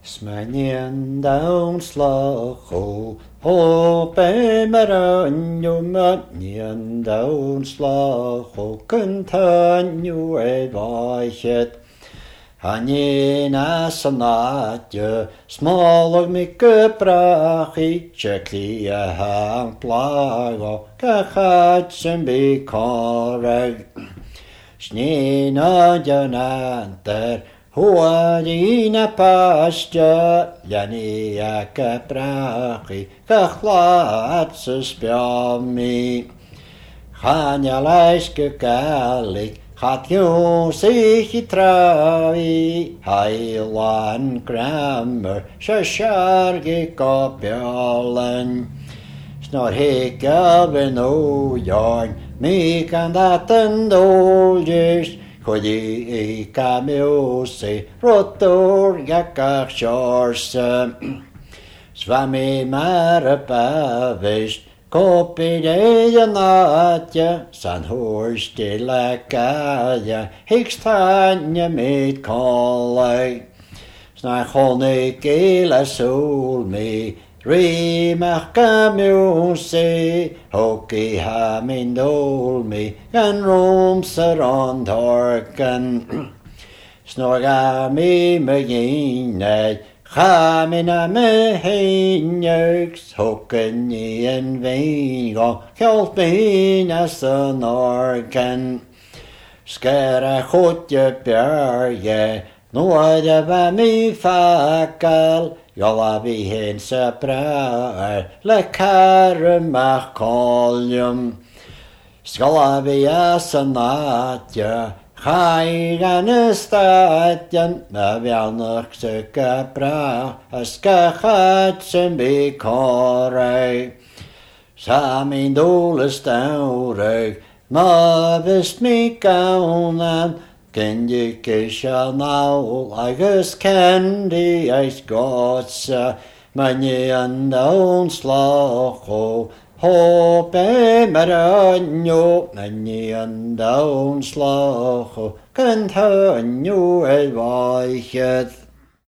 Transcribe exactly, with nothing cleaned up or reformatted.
Smainin down slow, hope maranyo matnian down slow, continue advice. Hanina sanatje, small mycket prachi, checklia hang plago, kachatsen bikoreg. Snina jananter, Huadina pastja, Jania kaprachi, Kachlatse spjami. Hanja leiske kalik, Gaat jo zich travi, Heilan krammer, Sjasjargi kopjalen. Snor heka beno jarn, Mikan daten doljes, Chodí i kamiosi, rotor jakar sjorse. S vami mare pavist, Kopidea natja, san horsti lakaja, hikstanja mit kollai. Snar honig ila solmi, rimach kamiosi, hoki ha min dolmi, gan romser on torken. Snorga mi me Chamina me heinjøks, hokken i en vingo, kjolt mina søn orken. Skæra sjutje bjørje, nå er det var mi fakkel, jolla vi hense brær, lekare makoljum. Skala vi asanatje, Chairane stadjan, na vianach söka bra, ska chatsen bikorei. Samin dole staureg, ma vist mi gaunan, Kenjike shanau, agus kendi eis gotsa, Manje andaun slacho, Hope maranyo, Manje andaun slacho, Continue advice.